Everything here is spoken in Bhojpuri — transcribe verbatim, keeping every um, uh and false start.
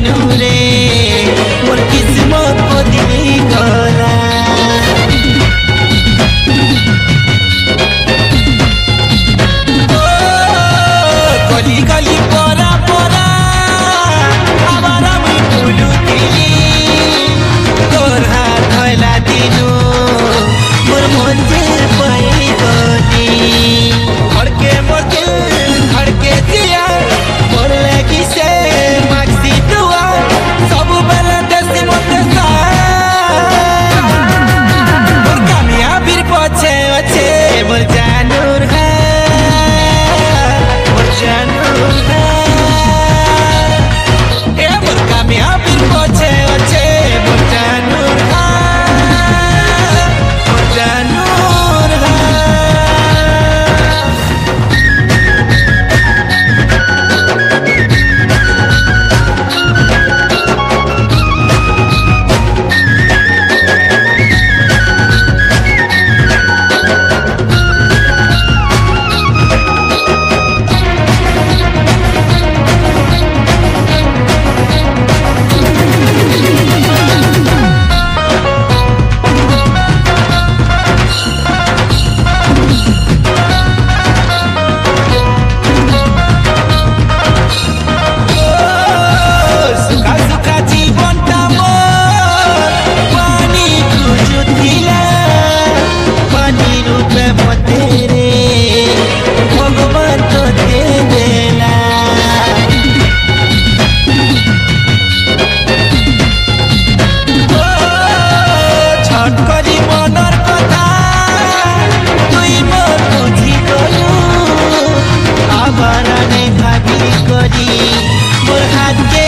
दिनु रे मोर किस्मत बदली गला गली गली परा परा आबार मुई बुलुथिली तोर हात धइला दिनु मोर मन जे पई गली धड़के मोर दिल धड़के दिया मोर लगी से मागसी दुआ सब बेला देसी मते सा मोर कामयाबीर पछे अछे मोर जानूर है मोर जानूर है ए मोर कामयाबीर पछे अछे मोर जानूर है मोर जानूर है मोर हाथ के